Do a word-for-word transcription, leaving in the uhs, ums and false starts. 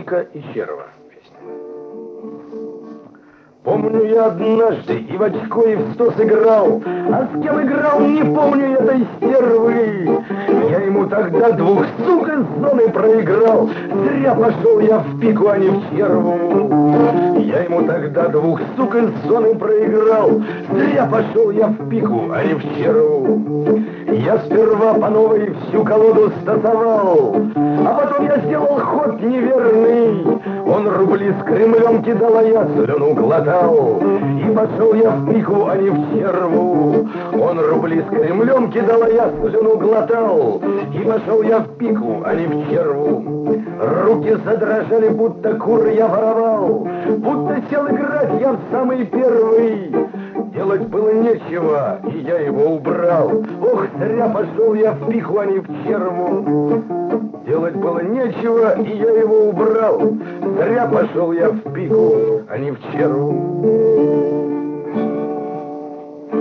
Пика и черва. Помню я однажды и в очко, и в сто сыграл, а с кем играл, не помню этой стервы. Я ему тогда двух сук из зоны проиграл, зря пошел я в пику, а не в черву. Я ему тогда двух сук из зоны проиграл, зря пошел я в пику, а не в черву. Я сперва по новой всю колоду стасовал, а потом я сделал ход неверный. Он рубли с Кремлем кидал, а я слюну глотал. И пошел я в пику, а не в черву. Он рубли с Кремлем кидал, а я слюну глотал. И пошел я в пику, а не в черву. Руки задрожали, будто кур я воровал, будто сел играть я в самый первый. Делать было нечего, и я его убрал. Ох, зря пошел я в пику, а не в черву. Делать было нечего, и я его убрал. Зря пошел я в пику, а не в черву.